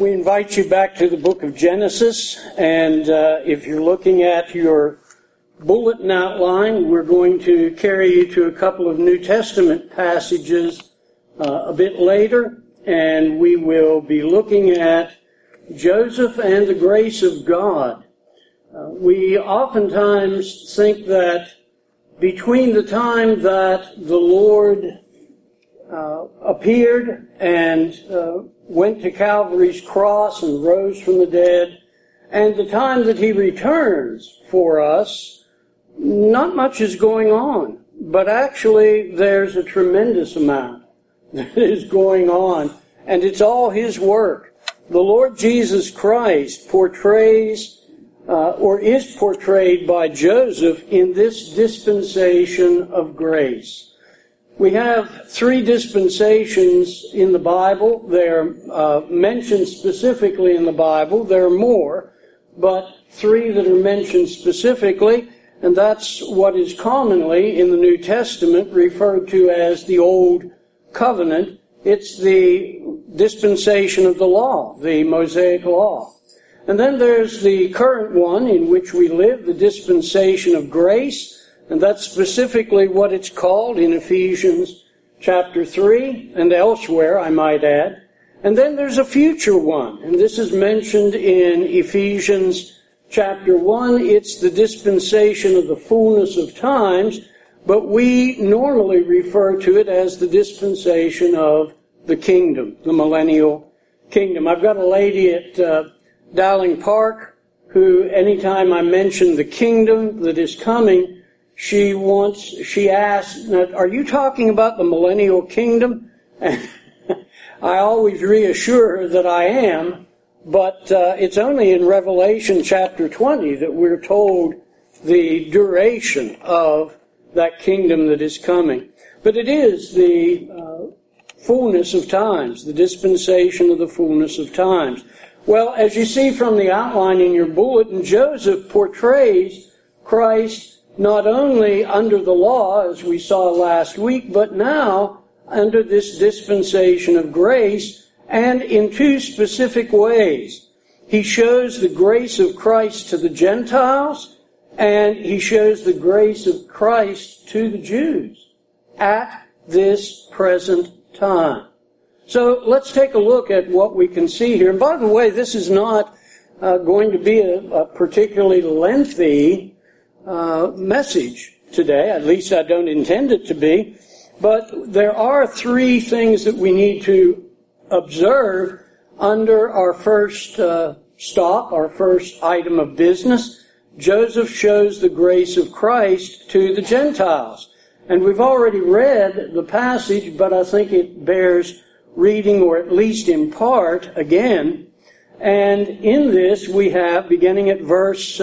We invite you back to the book of Genesis, and if you're looking at your bulletin outline, we're going to carry you to a couple of New Testament passages a bit later, and we will be looking at Joseph and the grace of God. We oftentimes think that between the time that the Lord appeared and went to Calvary's cross and rose from the dead, and the time that he returns for us, not much is going on. But actually, there's a tremendous amount that is going on, and it's all his work. The Lord Jesus Christ portrays, or is portrayed by Joseph in this dispensation of grace. We have three dispensations in the Bible. They're mentioned specifically in the Bible. There are more, but three that are mentioned specifically, and that's what is commonly in the New Testament referred to as the Old Covenant. It's the dispensation of the law, the Mosaic Law. And then there's the current one in which we live, the dispensation of grace. And that's specifically what it's called in Ephesians chapter 3 and elsewhere, I might add. And then there's a future one, and this is mentioned in Ephesians chapter 1. It's the dispensation of the fullness of times, but we normally refer to it as the dispensation of the kingdom, the millennial kingdom. I've got a lady at Dowling Park who, anytime I mention the kingdom that is coming, she asks, "Are you talking about the millennial kingdom?" And I always reassure her that I am, but it's only in Revelation chapter 20 that we're told the duration of that kingdom that is coming. But it is the fullness of times, the dispensation of the fullness of times. Well, as you see from the outline in your bulletin, Joseph portrays Christ not only under the law, as we saw last week, but now under this dispensation of grace, and in two specific ways. He shows the grace of Christ to the Gentiles, and he shows the grace of Christ to the Jews at this present time. So let's take a look at what we can see here. And by the way, this is not going to be a particularly lengthy message today. At least I don't intend it to be. But there are three things that we need to observe under our first stop, our first item of business. Joseph shows the grace of Christ to the Gentiles. And we've already read the passage, but I think it bears reading, or at least in part, again. And in this we have, beginning at verse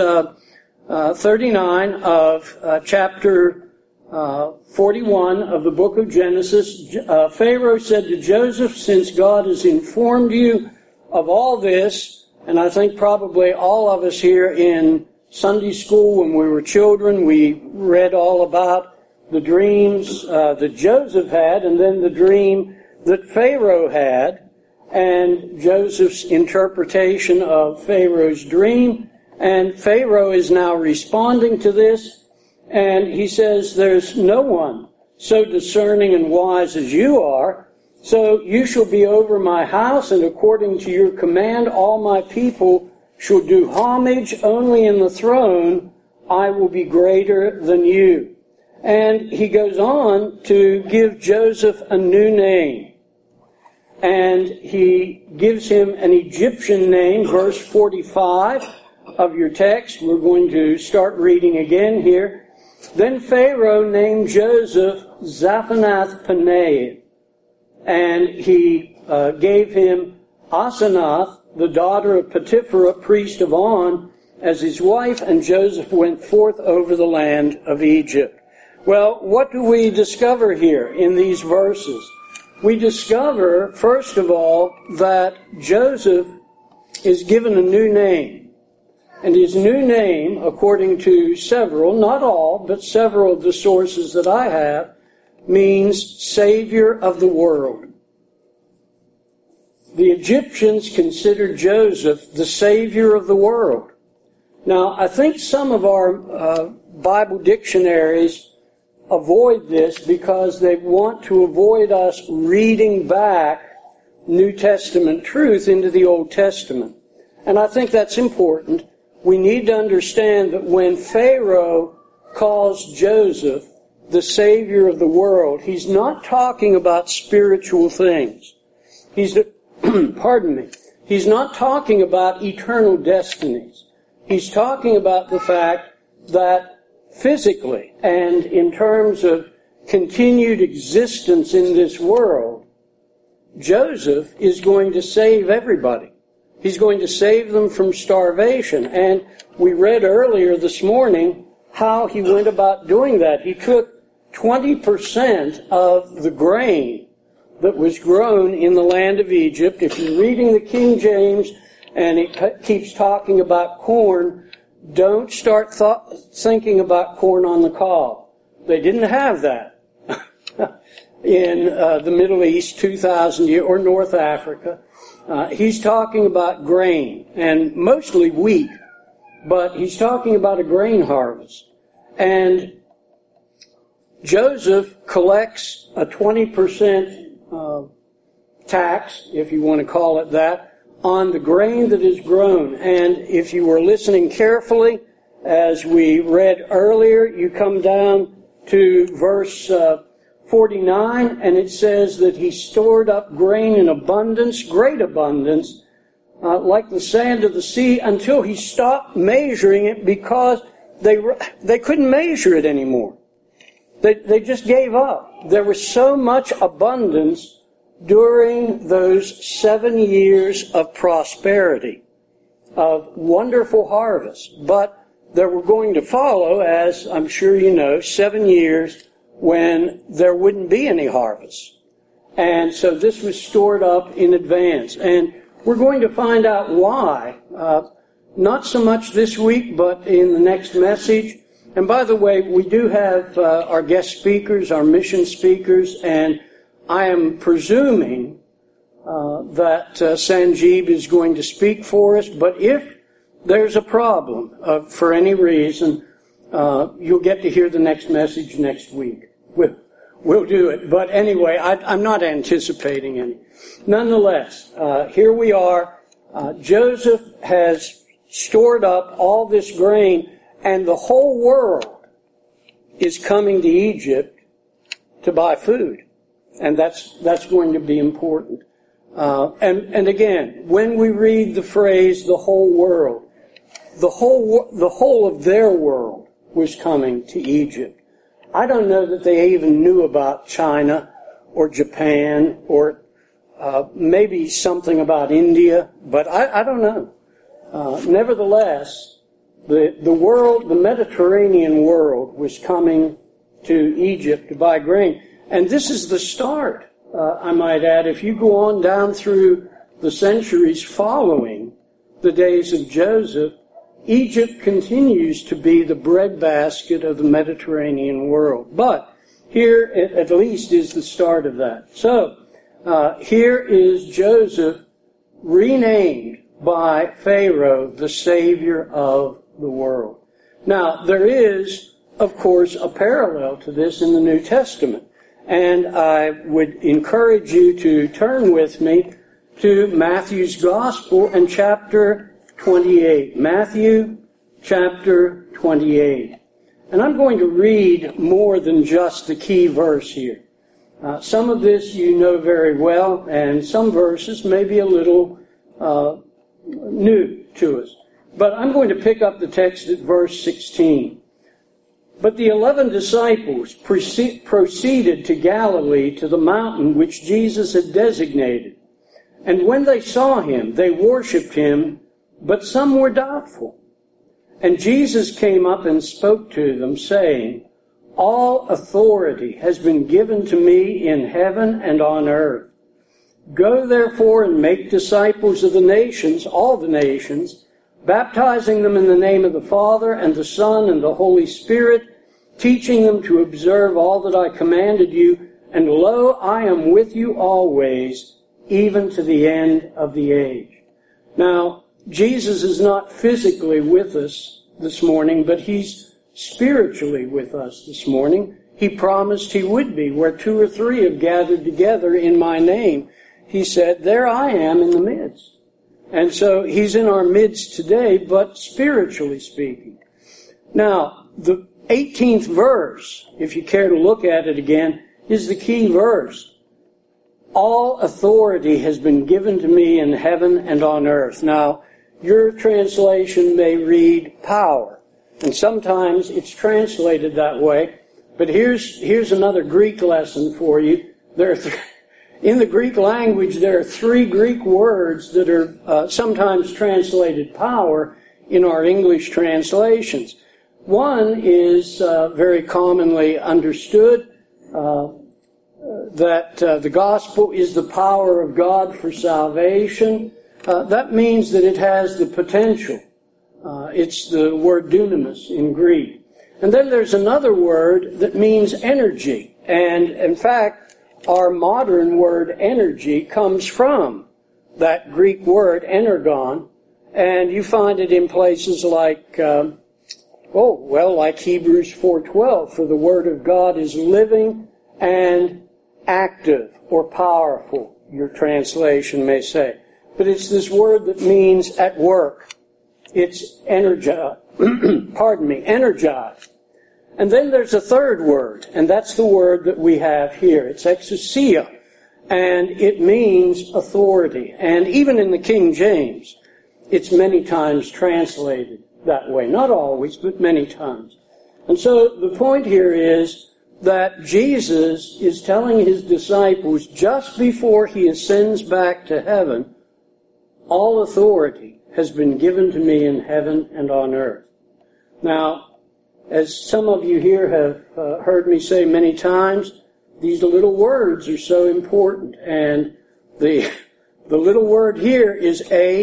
39 of chapter 41 of the book of Genesis, Pharaoh said to Joseph, "Since God has informed you of all this," and I think probably all of us here in Sunday school when we were children, we read all about the dreams that Joseph had, and then the dream that Pharaoh had, and Joseph's interpretation of Pharaoh's dream. And Pharaoh is now responding to this, and he says, "There's no one so discerning and wise as you are, so you shall be over my house, and according to your command all my people shall do homage. Only in the throne I will be greater than you." And he goes on to give Joseph a new name. And he gives him an Egyptian name, verse 45 of your text. We're going to start reading again here. "Then Pharaoh named Joseph Zaphenath-Paneah, and he gave him Asenath, the daughter of Potiphar, priest of On, as his wife, and Joseph went forth over the land of Egypt." Well, what do we discover here in these verses? We discover, first of all, that Joseph is given a new name. And his new name, according to several, not all, but several of the sources that I have, means Savior of the world. the Egyptians considered Joseph the savior of the world. Now, I think some of our Bible dictionaries avoid this because they want to avoid us reading back New Testament truth into the Old Testament. And I think that's important. We need to understand that when Pharaoh calls Joseph the savior of the world, he's not talking about spiritual things. He's not talking about eternal destinies. He's talking about the fact that physically and in terms of continued existence in this world, Joseph is going to save everybody. He's going to save them from starvation. And we read earlier this morning how he went about doing that. He took 20% of the grain that was grown in the land of Egypt. If you're reading the King James and it keeps talking about corn, don't start thinking about corn on the cob. They didn't have that in the Middle East 2,000 years, or North Africa. He's talking about grain, and mostly wheat, but he's talking about a grain harvest. And Joseph collects a 20% tax, if you want to call it that, on the grain that is grown. And if you were listening carefully, as we read earlier, you come down to verse 49, and it says that he stored up grain in abundance, great abundance, like the sand of the sea, until he stopped measuring it because they couldn't measure it anymore. They just gave up. There was so much abundance during those 7 years of prosperity, of wonderful harvest. But there were going to follow, as I'm sure you know, 7 years when there wouldn't be any harvest. And so this was stored up in advance. And we're going to find out why, not so much this week, but in the next message. And by the way, we do have our guest speakers, our mission speakers, and I am presuming that Sanjeev is going to speak for us. But if there's a problem for any reason, you'll get to hear the next message next week. We'll do it. But anyway, I'm not anticipating any. Nonetheless, here we are. Joseph has stored up all this grain, and the whole world is coming to Egypt to buy food. And that's going to be important. And again, when we read the phrase "the whole world," the whole of their world was coming to Egypt. I don't know that they even knew about China or Japan or maybe something about India, but I don't know. Nevertheless, the world, the Mediterranean world, was coming to Egypt to buy grain. And this is the start, I might add. If you go on down through the centuries following the days of Joseph, Egypt continues to be the breadbasket of the Mediterranean world. But here, at least, is the start of that. So, here is Joseph renamed by Pharaoh the Savior of the world. Now, there is, of course, a parallel to this in the New Testament. And I would encourage you to turn with me to Matthew's Gospel and chapter 28. Matthew chapter 28. And I'm going to read more than just the key verse here. Some of this you know very well, and some verses may be a little new to us. But I'm going to pick up the text at verse 16. But the 11 disciples proceeded to Galilee, to the mountain which Jesus had designated. And when they saw him, they worshipped him, but some were doubtful. And Jesus came up and spoke to them, saying, "All authority has been given to me in heaven and on earth. Go therefore and make disciples of the nations, all the nations, baptizing them in the name of the Father and the Son and the Holy Spirit, teaching them to observe all that I commanded you. And lo, I am with you always, even to the end of the age. Now, Jesus is not physically with us this morning, but he's spiritually with us this morning. He promised he would be. Where 2 or 3 have gathered together in my name, he said, there I am in the midst. And so he's in our midst today, but spiritually speaking. Now, the 18th verse, if you care to look at it again, is the key verse. All authority has been given to me in heaven and on earth. Now, your translation may read power, and sometimes it's translated that way. But here's another Greek lesson for you. In the Greek language, there are 3 Greek words that are sometimes translated power in our English translations. One is very commonly understood, that the gospel is the power of God for salvation. That means that it has the potential. It's the word dunamis in Greek. And then there's another word that means energy. And in fact, our modern word energy comes from that Greek word energon. And you find it in places like, like Hebrews 4:12, for the word of God is living and active or powerful, your translation may say. But it's this word that means at work. It's energize. Energize. And then there's a third word, and that's the word that we have here. It's exousia, and it means authority. And even in the King James, it's many times translated that way. Not always, but many times. And so the point here is that Jesus is telling his disciples just before he ascends back to heaven, all authority has been given to me in heaven and on earth. Now, as some of you here have heard me say many times, these little words are so important. And the little word here is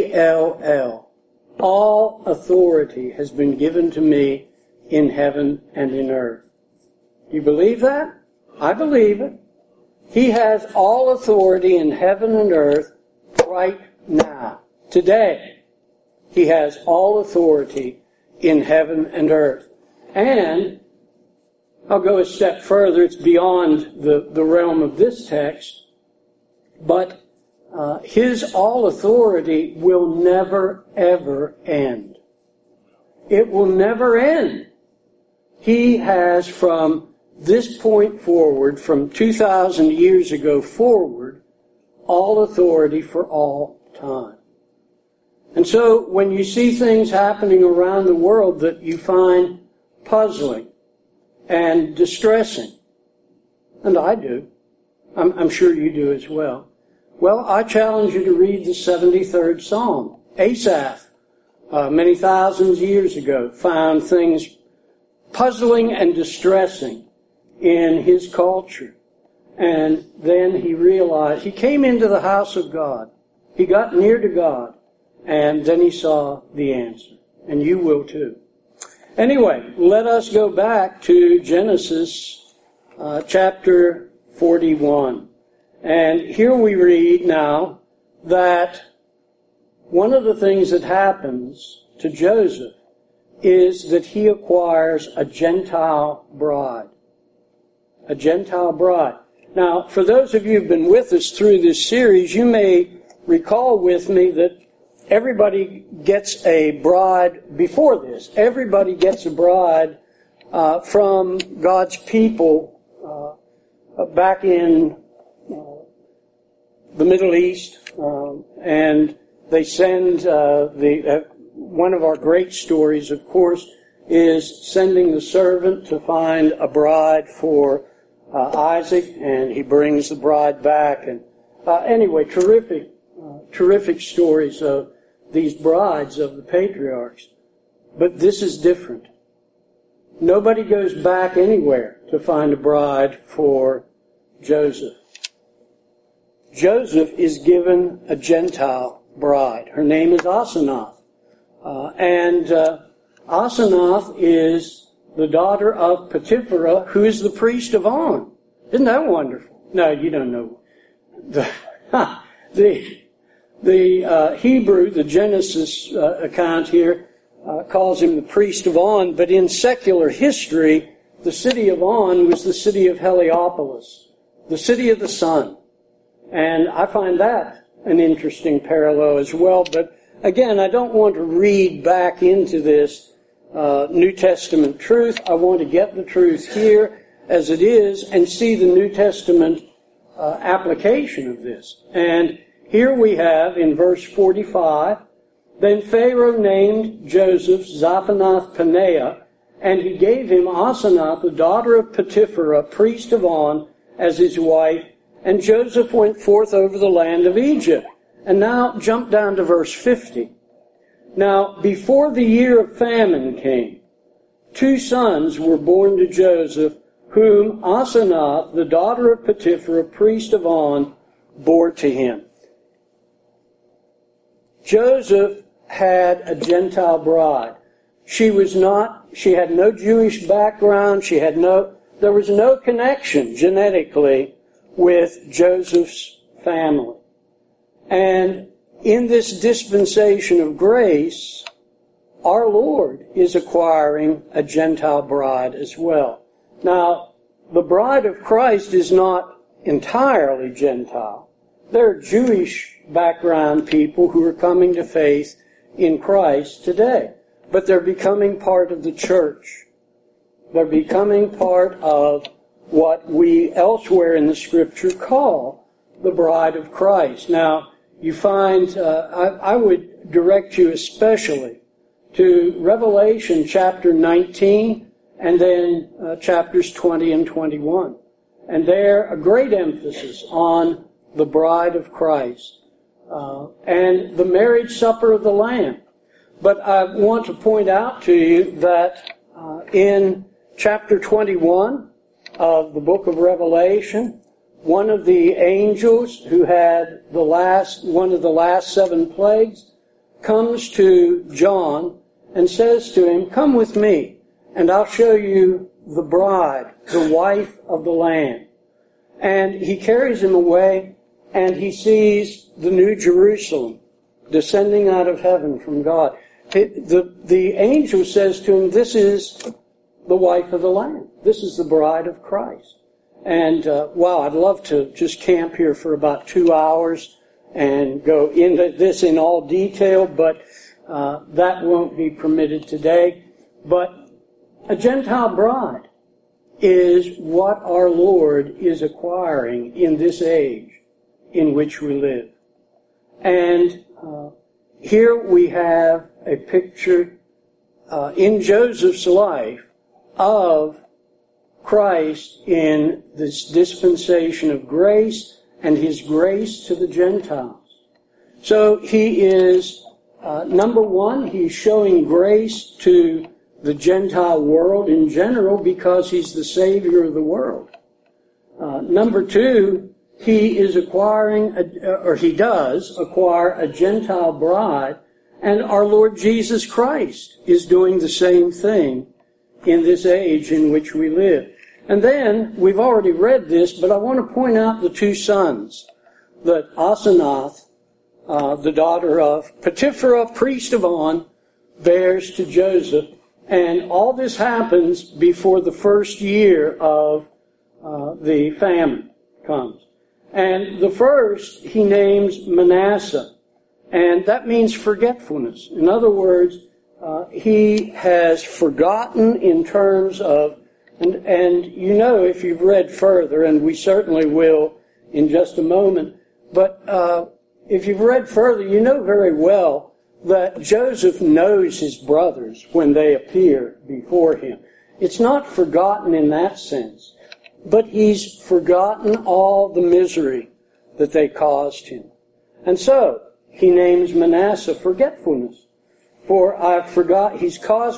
A-L-L. All authority has been given to me in heaven and in earth. Do you believe that? I believe it. He has all authority in heaven and earth right now. Today, he has all authority in heaven and earth. And I'll go a step further. It's beyond the realm of this text. But his all authority will never, ever end. It will never end. He has, from this point forward, from 2,000 years ago forward, all authority for all time. And so when you see things happening around the world that you find puzzling and distressing, and I do, I'm sure you do as well, well, I challenge you to read the 73rd Psalm. Asaph, many thousands of years ago, found things puzzling and distressing in his culture. And then he realized, he came into the house of God. He got near to God. And then he saw the answer. And you will too. Anyway, let us go back to Genesis chapter 41. And here we read now that one of the things that happens to Joseph is that he acquires a Gentile bride. A Gentile bride. Now, for those of you who've been with us through this series, you may recall with me that everybody gets a bride before this. Everybody gets a bride from God's people back in the Middle East, and they send one of our great stories, of course, is sending the servant to find a bride for Isaac, and he brings the bride back. And anyway, terrific stories of these brides of the patriarchs. But this is different. Nobody goes back anywhere to find a bride for Joseph. Joseph is given a Gentile bride. Her name is Asenath. And Asenath is the daughter of Potipharah, who is the priest of On. Isn't that wonderful? No, you don't know. The Hebrew, the Genesis account here, calls him the priest of On, but in secular history, the city of On was the city of Heliopolis, the city of the sun. And I find that an interesting parallel as well. But again, I don't want to read back into this New Testament truth. I want to get the truth here as it is and see the New Testament application of this. And here we have in verse 45, then Pharaoh named Joseph Zaphanath-Paneah, and he gave him Asenath, the daughter of Potipherah, priest of On, as his wife, and Joseph went forth over the land of Egypt. And now jump down to verse 50. Now, before the year of famine came, 2 sons were born to Joseph, whom Asenath, the daughter of Potipherah, priest of On, bore to him. Joseph had a Gentile bride. She had no Jewish background. There was no connection genetically with Joseph's family. And in this dispensation of grace, our Lord is acquiring a Gentile bride as well. Now, the bride of Christ is not entirely Gentile. There are Jewish background people who are coming to faith in Christ today, but they're becoming part of the church. They're becoming part of what we elsewhere in the Scripture call the bride of Christ. Now, you find, I would direct you especially to Revelation chapter 19 and then chapters 20 and 21. And there, a great emphasis on the bride of Christ and the marriage supper of the Lamb. But I want to point out to you that in chapter 21 of the book of Revelation, one of the angels who had one of the last 7 plagues comes to John and says to him, "Come with me, and I'll show you the bride, the wife of the Lamb." And he carries him away, and he sees the New Jerusalem descending out of heaven from God. The angel says to him, "This is the wife of the Lamb. This is the bride of Christ." And, wow, I'd love to just camp here for about 2 hours and go into this in all detail, but that won't be permitted today. But a Gentile bride is what our Lord is acquiring in this age in which we live. And here we have a picture in Joseph's life of Christ in this dispensation of grace and his grace to the Gentiles. So he is, number one, he's showing grace to the Gentile world in general because he's the Savior of the world. Number two, he is he does acquire a Gentile bride, and our Lord Jesus Christ is doing the same thing in this age in which we live. And then, we've already read this, but I want to point out the 2 sons that Asenath, the daughter of Potipherah, priest of On, bears to Joseph. And all this happens before the first year of the famine comes. And the first, he names Manasseh. And that means forgetfulness. In other words, he has forgotten in terms of, and you know if you've read further, and we certainly will in just a moment, but if you've read further, you know very well that Joseph knows his brothers when they appear before him. It's not forgotten in that sense, but he's forgotten all the misery that they caused him. And so, he names Manasseh forgetfulness. For God has caused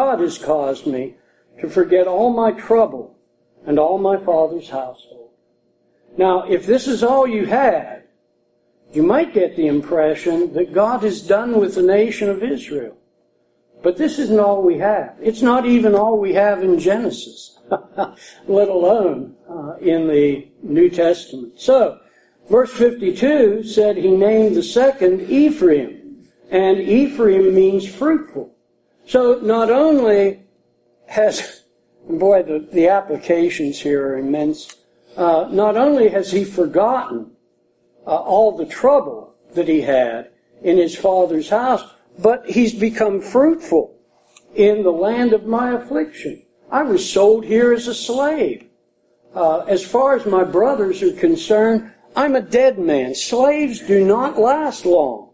me to forget all my trouble and all my father's household. Now, if this is all you had, you might get the impression that God is done with the nation of Israel. But this isn't all we have. It's not even all we have in Genesis, let alone in the New Testament. So, Verse 52 said he named the second Ephraim, and Ephraim means fruitful. So not only has, boy, the applications here are immense. Not only has he forgotten all the trouble that he had in his father's house, but he's become fruitful in the land of my affliction. I was sold here as a slave. As far as my brothers are concerned, I'm a dead man. Slaves do not last long.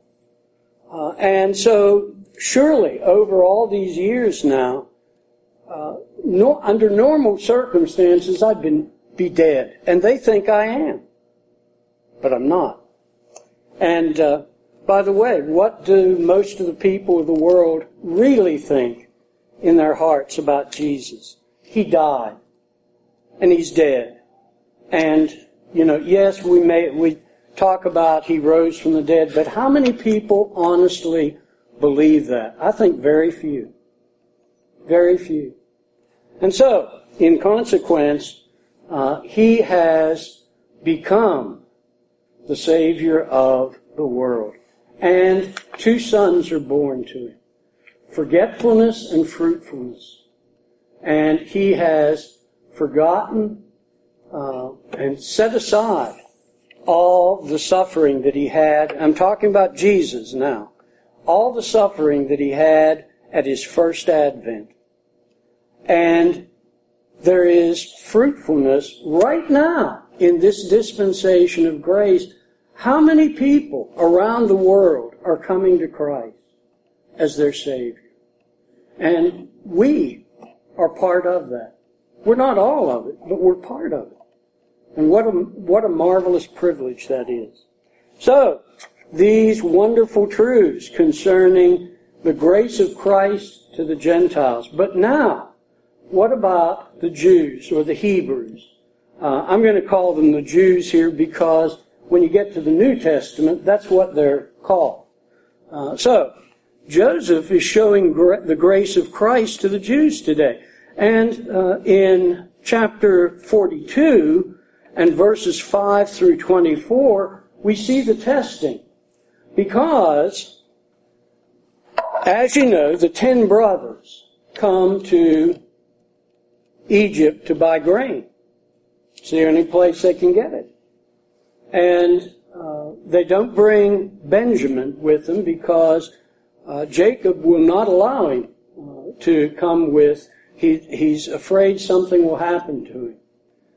And so, surely, over all these years now, under normal circumstances, I'd be dead. And they think I am. But I'm not. And, by the way, what do most of the people of the world really think in their hearts about Jesus? He died. And he's dead. And, yes, we talk about he rose from the dead, but how many people honestly believe that? I think very few. Very few. And so, in consequence, he has become the Savior of the world. And 2 sons are born to him. Forgetfulness and fruitfulness. And he has forgotten and set aside all the suffering that he had. I'm talking about Jesus now. All the suffering that he had at his first advent. And there is fruitfulness right now in this dispensation of grace. How many people around the world are coming to Christ as their Savior? And we are part of that. We're not all of it, but we're part of it. And what a marvelous privilege that is. So, these wonderful truths concerning the grace of Christ to the Gentiles. But now, what about the Jews or the Hebrews? I'm going to call them the Jews here because when you get to the New Testament, that's what they're called. So, Joseph is showing the grace of Christ to the Jews today. And in chapter 42 and verses 5 through 24, we see the testing. Because, as you know, the 10 brothers come to Egypt to buy grain. It's the only place they can get it. And they don't bring Benjamin with them because Jacob will not allow him to come with. He's afraid something will happen to him.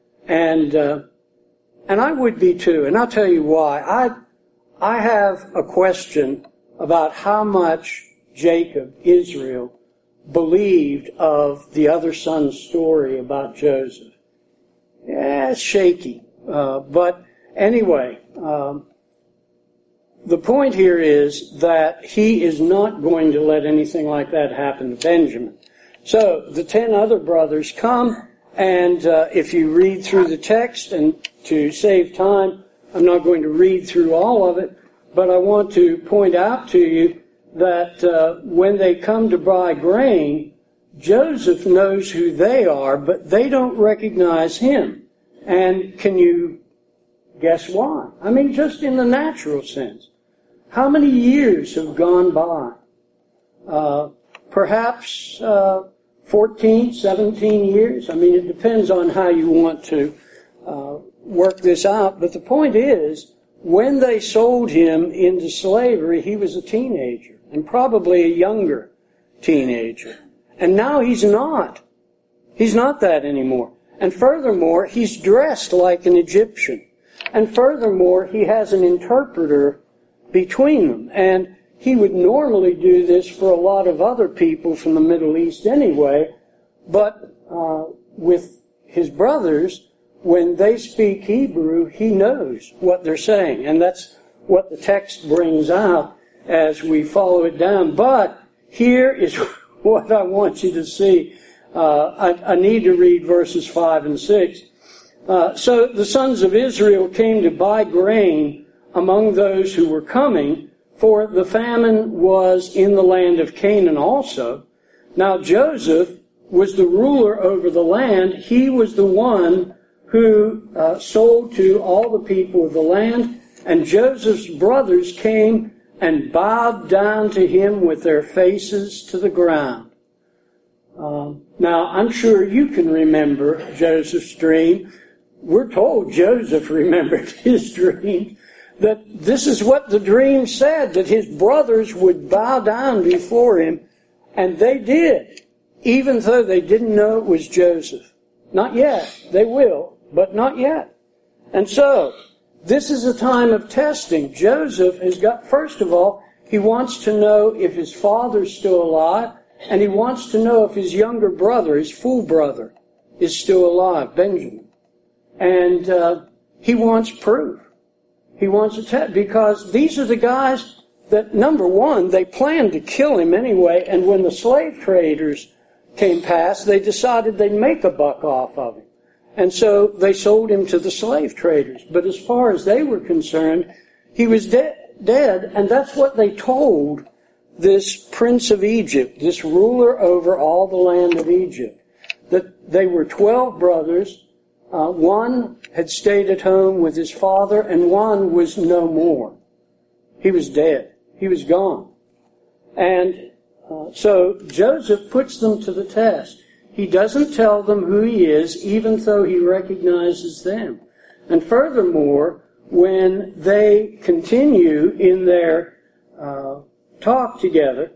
And I would be too. And I'll tell you why. I have a question about how much Jacob, Israel, believed of the other son's story about Joseph. Yeah, it's shaky. But anyway, the point here is that he is not going to let anything like that happen to Benjamin. So the 10 other brothers come, and if you read through the text, and to save time, I'm not going to read through all of it, but I want to point out to you that when they come to buy grain, Joseph knows who they are, but they don't recognize him. And can you guess why? I mean, just in the natural sense. How many years have gone by? Perhaps 14, 17 years. I mean, it depends on how you want to work this out. But the point is, when they sold him into slavery, he was a teenager, and probably a younger teenager. And now he's not. He's not that anymore. And furthermore, he's dressed like an Egyptian. And furthermore, he has an interpreter between them. And he would normally do this for a lot of other people from the Middle East anyway. But with his brothers, when they speak Hebrew, he knows what they're saying. And that's what the text brings out as we follow it down. But here is what I want you to see. I need to read verses 5 and 6. So the sons of Israel came to buy grain among those who were coming, for the famine was in the land of Canaan also. Now Joseph was the ruler over the land. He was the one who sold to all the people of the land, and Joseph's brothers came and bowed down to him with their faces to the ground. Now, I'm sure you can remember Joseph's dream. We're told Joseph remembered his dream, that this is what the dream said, that his brothers would bow down before him, and they did, even though they didn't know it was Joseph. Not yet. They will, but not yet. And so, this is a time of testing. Joseph has got, first of all, he wants to know if his father's still alive, and he wants to know if his younger brother, his full brother, is still alive, Benjamin. And he wants proof. He wants a test, because these are the guys that, number one, they planned to kill him anyway, and when the slave traders came past, they decided they'd make a buck off of him. And so they sold him to the slave traders. But as far as they were concerned, he was dead, and that's what they told this prince of Egypt, this ruler over all the land of Egypt, that they were 12 brothers. One had stayed at home with his father, and one was no more. He was dead. He was gone. And so Joseph puts them to the test. He doesn't tell them who he is, even though he recognizes them. And furthermore, when they continue in their talk together,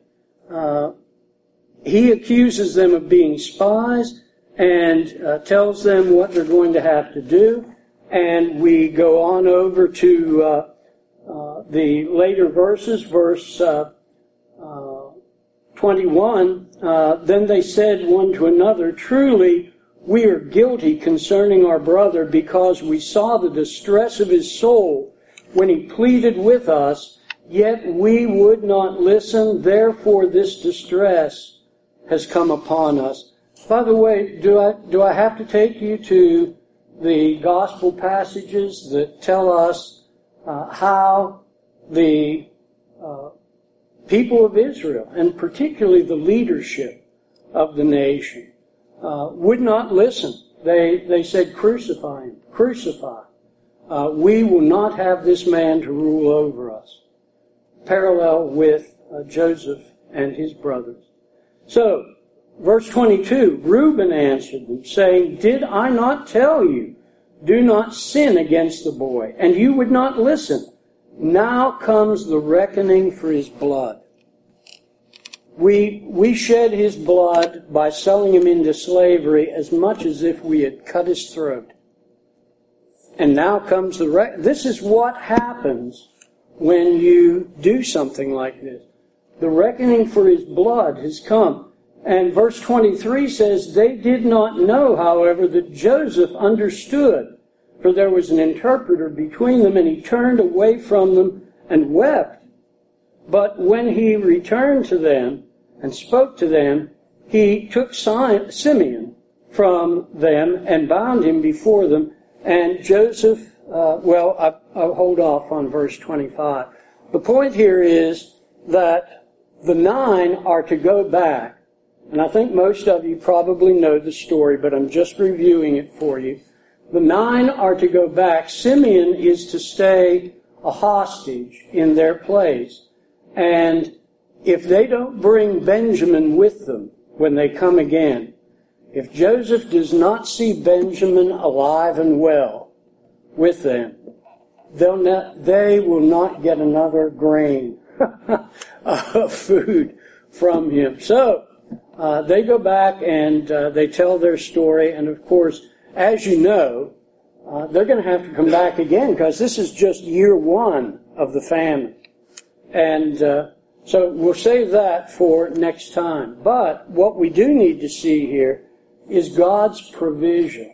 he accuses them of being spies and tells them what they're going to have to do. And we go on over to the later verses, verse 21, then they said one to another, "Truly, we are guilty concerning our brother, because we saw the distress of his soul when he pleaded with us, yet we would not listen. Therefore this distress has come upon us." By the way, do I have to take you to the gospel passages that tell us how the people of Israel, and particularly the leadership of the nation, would not listen? They said, "Crucify him, crucify. We will not have this man to rule over us." Parallel with Joseph and his brothers. So, verse 22, Reuben answered them, saying, "Did I not tell you, do not sin against the boy? And you would not listen. Now comes the reckoning for his blood. We shed his blood by selling him into slavery as much as if we had cut his throat. And now comes this is what happens when you do something like this. The reckoning for his blood has come. And verse 23 says, "They did not know, however, that Joseph understood, for there was an interpreter between them, and he turned away from them and wept. But when he returned to them and spoke to them, he took Simeon from them and bound him before them." And Joseph, I'll hold off on verse 25. The point here is that the 9 are to go back. And I think most of you probably know the story, but I'm just reviewing it for you. The 9 are to go back. Simeon is to stay a hostage in their place. And if they don't bring Benjamin with them when they come again, if Joseph does not see Benjamin alive and well with them, they will not get another grain of food from him. So they go back and they tell their story. And of course, as you know, they're going to have to come back again, because this is just year 1 of the famine. And so we'll save that for next time. But what we do need to see here is God's provision.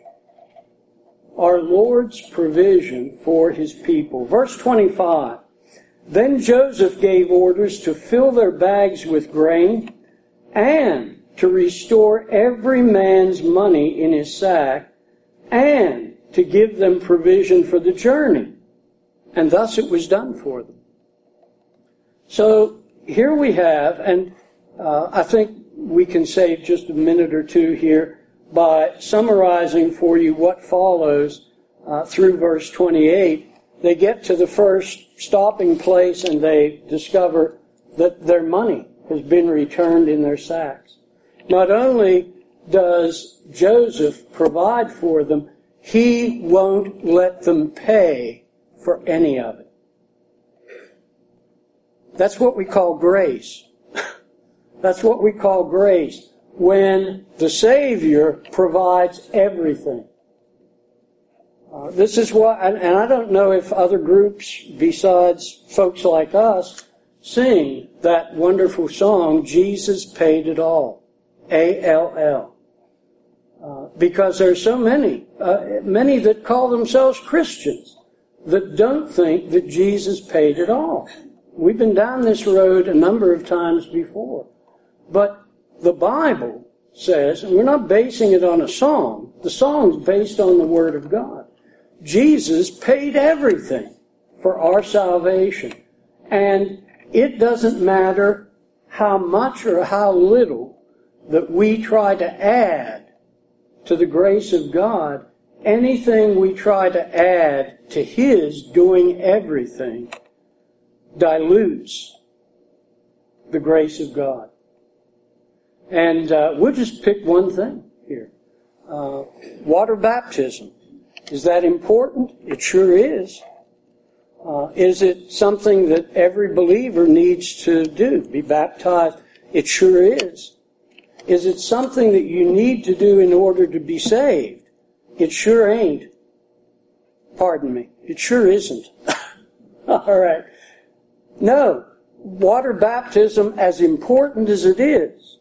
Our Lord's provision for his people. Verse 25. "Then Joseph gave orders to fill their bags with grain, and to restore every man's money in his sack, and to give them provision for the journey. And thus it was done for them." So here we have, and I think we can save just a minute or two here. by summarizing for you what follows through verse 28. They get to the first stopping place and they discover that their money has been returned in their sacks. Not only does Joseph provide for them, he won't let them pay for any of it. That's what we call grace. That's what we call grace, when the Savior provides everything. This is what, and I don't know if other groups besides folks like us sing that wonderful song, Jesus Paid It All, A-L-L. Because there are so many that call themselves Christians that don't think that Jesus paid it all. We've been down this road a number of times before. But the Bible says, and we're not basing it on a song, the song's based on the Word of God. Jesus paid everything for our salvation. And it doesn't matter how much or how little that we try to add to the grace of God. Anything we try to add to His doing everything dilutes the grace of God. And we'll just pick one thing here. Water baptism. Is that important? It sure is. Is it something that every believer needs to do? Be baptized? It sure is. Is it something that you need to do in order to be saved? It sure ain't. Pardon me. It sure isn't. All right. No. Water baptism, as important as it is,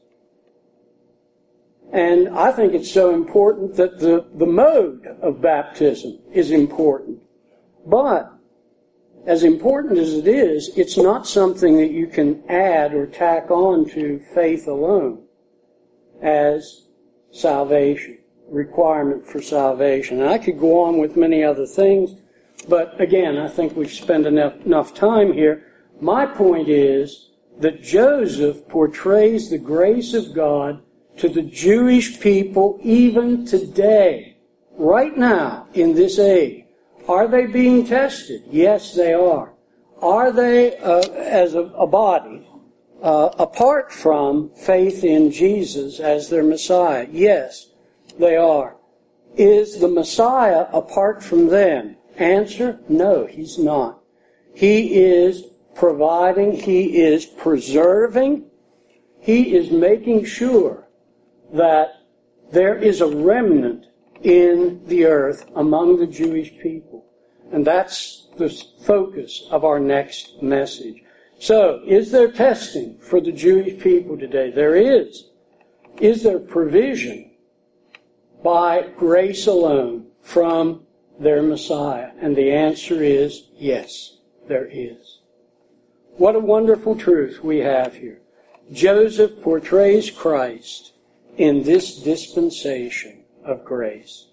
and I think it's so important that the mode of baptism is important. But, as important as it is, it's not something that you can add or tack on to faith alone as salvation, requirement for salvation. And I could go on with many other things, but again, I think we've spent enough time here. My point is that Joseph portrays the grace of God to the Jewish people even today, right now, in this age. Are they being tested? Yes, they are. Are they, as a body, apart from faith in Jesus as their Messiah? Yes, they are. Is the Messiah apart from them? Answer, no, He's not. He is providing, He is preserving, He is making sure that there is a remnant in the earth among the Jewish people. And that's the focus of our next message. So, is there testing for the Jewish people today? There is. Is there provision by grace alone from their Messiah? And the answer is yes, there is. What a wonderful truth we have here. Joseph portrays Christ in this dispensation of grace.